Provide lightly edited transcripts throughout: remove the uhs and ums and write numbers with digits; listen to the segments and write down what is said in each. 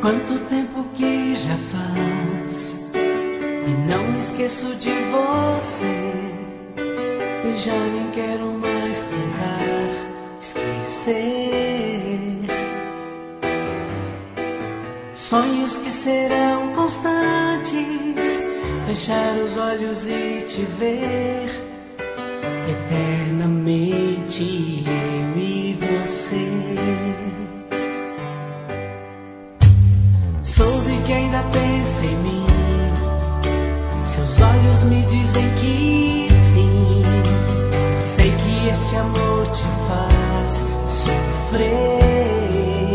Quanto tempo que já faz e não me esqueço de você, e já nem quero mais tentar esquecer. Sonhos que serão constantes, fechar os olhos e te ver eternamente, eu e você. Soube que ainda pensa em mim, seus olhos me dizem que sim. Sei que esse amor te faz sofrer.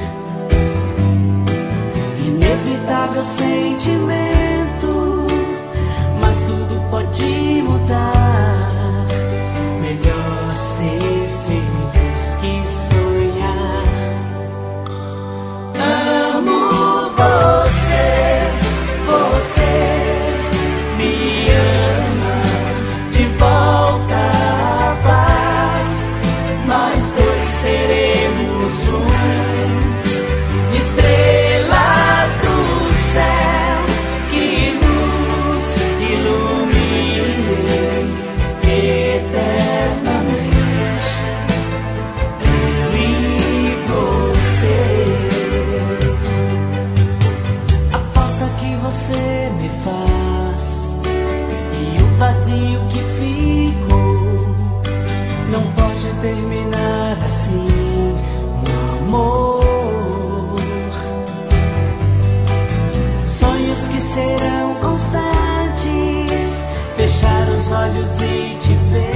Inevitável sentimento, mas tudo pode mudar. Melhor ser feliz que sonhar. Amo você, você me ama de volta à paz. Nós dois seremos um, estrelas do céu que nos iluminem eternamente, eu e você. A falta que você me faz e o vazio que ficou não pode terminar assim, meu amor. Sonhos que serão constantes, fechar os olhos e te ver